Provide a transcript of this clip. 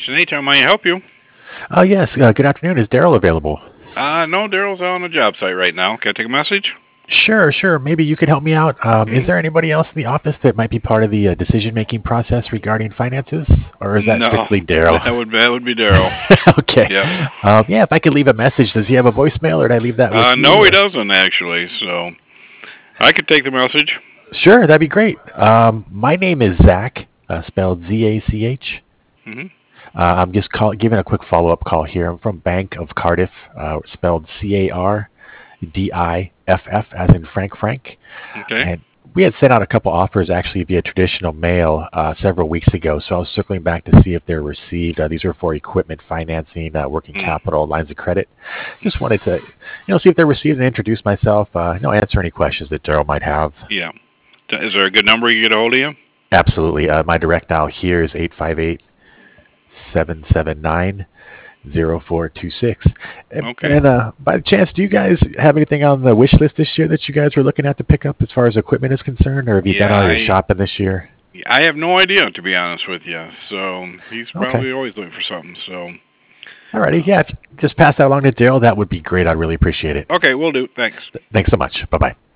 Nate, how may I help you? Yes, good afternoon. Is Daryl available? No, Daryl's out on a job site right now. Can I take a message? Sure, sure. Maybe you could help me out. Is Hmm. there anybody else in the office that might be part of the decision-making process regarding finances, or is that No, strictly Daryl? that would be Daryl. Okay. Yep. Yeah, if I could leave a message, does he have a voicemail, or did I leave that with you? No, he Or doesn't actually. So I could take the message. sure, that'd be great. My name is Zach, spelled Z-A-C-H. Hmm. I'm just giving a quick follow-up call here. I'm from Bank of Cardiff, spelled Cardiff, as in Frank. Okay. And we had sent out a couple offers actually via traditional mail several weeks ago. So I was circling back to see if they're received. These were for equipment financing, working Mm. capital, lines of credit. Just wanted to, see if they're received and introduce myself. Answer any questions that Daryl might have. Yeah. Is there a good number you get a hold of you? Absolutely. My direct dial here is 858-779-0426. And, Okay. and by chance, do you guys have anything on the wish list this year that you guys were looking at to pick up as far as equipment is concerned, or have you done Yeah, all your shopping this year? I have no idea to be honest with you. So he's Okay. probably always looking for something. So Alrighty. uh, Yeah, if you just pass that along to Daryl, that would be great. I'd really appreciate it. okay, we'll do. Thanks. Thanks so much. Bye bye.